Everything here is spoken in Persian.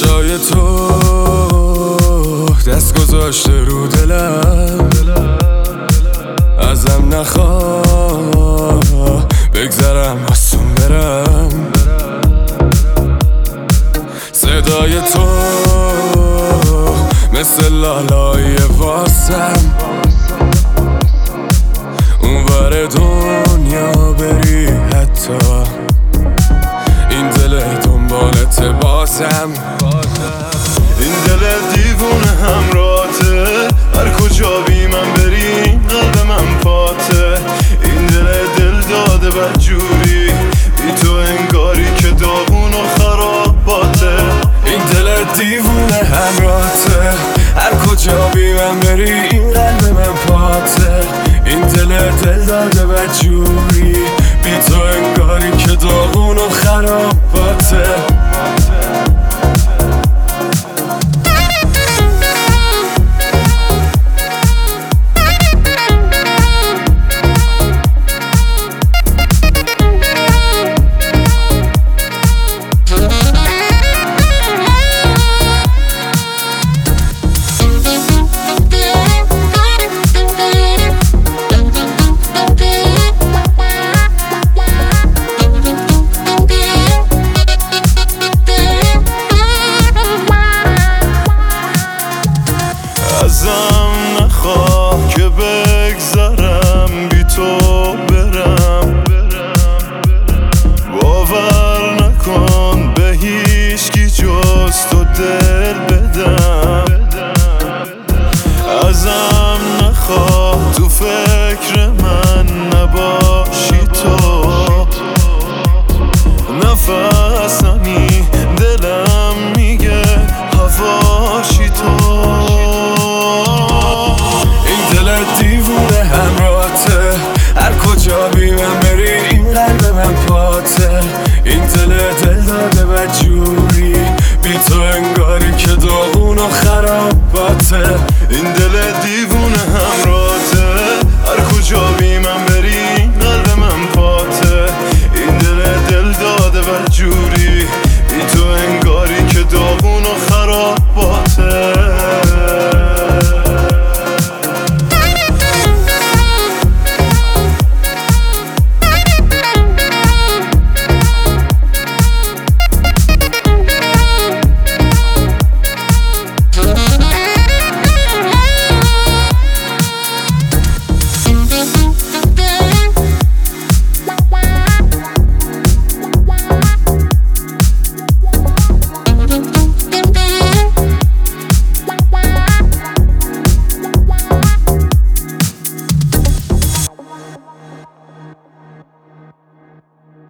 جای تو دست گذاشته رو دلم، ازم نخواه بگذرم آسون برم. صدای تو مثل لالای واسم، اون ور دنیا بری حتی این دل دنبالت بازم. این دل دیوونه همراته، هر کجا بی من بری قلب من پاته. این دل داده بدجوری، بی تو انگاری که داغون و خراباته. این دل دیوونه همراته، هر کجا بی من بری این قلب من پاته. این دل داده بدجوری، بی تو انگاری که داغون و خراباته. ازم نخواه که بگذرم بی تو برم، باور نکن به هیچکی جز تو دل بدم. ازم نخواه تو فکر من نباشی تو، نفسمی دلم میگه هواشی تو. دیوونه همراته، هر کجا بی من بری این قلب من پاته. این دل داده بدجوری، بی تو انگاری که داغون و خراباته. این دل دیوونه